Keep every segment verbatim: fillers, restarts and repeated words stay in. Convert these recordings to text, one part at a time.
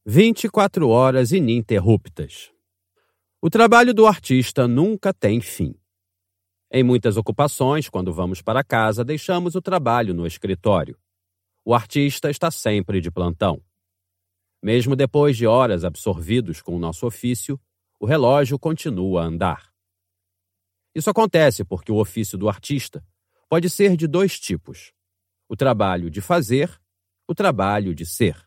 vinte e quatro horas ininterruptas. O trabalho do artista nunca tem fim. Em muitas ocupações, quando vamos para casa, deixamos o trabalho no escritório. O artista está sempre de plantão. Mesmo depois de horas absorvidos com o nosso ofício, o relógio continua a andar. Isso acontece porque o ofício do artista pode ser de dois tipos: o trabalho de fazer, o trabalho de ser.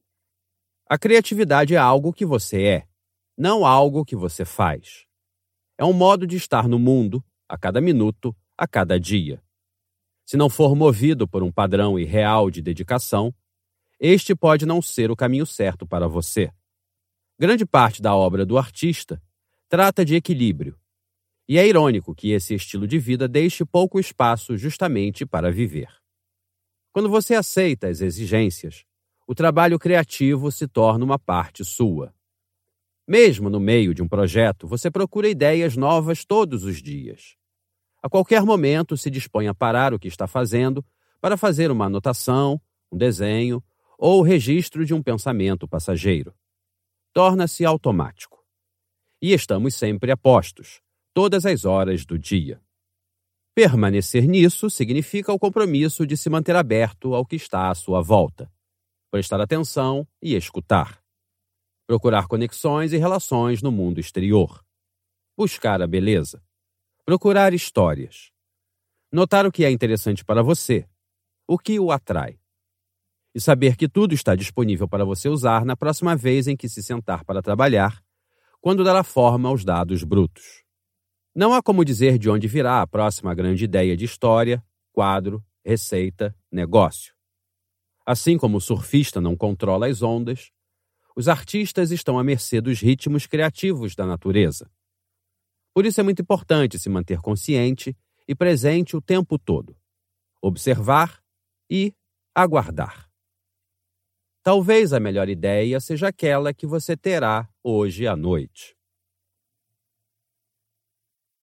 A criatividade é algo que você é, não algo que você faz. É um modo de estar no mundo, a cada minuto, a cada dia. Se não for movido por um padrão irreal de dedicação, este pode não ser o caminho certo para você. Grande parte da obra do artista trata de equilíbrio, e é irônico que esse estilo de vida deixe pouco espaço justamente para viver. Quando você aceita as exigências, o trabalho criativo se torna uma parte sua. Mesmo no meio de um projeto, você procura ideias novas todos os dias. A qualquer momento se dispõe a parar o que está fazendo para fazer uma anotação, um desenho ou o registro de um pensamento passageiro. Torna-se automático. E estamos sempre a postos, todas as horas do dia. Permanecer nisso significa o compromisso de se manter aberto ao que está à sua volta, prestar atenção e escutar, procurar conexões e relações no mundo exterior, buscar a beleza, procurar histórias, notar o que é interessante para você, o que o atrai, e saber que tudo está disponível para você usar na próxima vez em que se sentar para trabalhar, quando dará forma aos dados brutos. Não há como dizer de onde virá a próxima grande ideia de história, quadro, receita, negócio. Assim como o surfista não controla as ondas, os artistas estão à mercê dos ritmos criativos da natureza. Por isso é muito importante se manter consciente e presente o tempo todo, observar e aguardar. Talvez a melhor ideia seja aquela que você terá hoje à noite.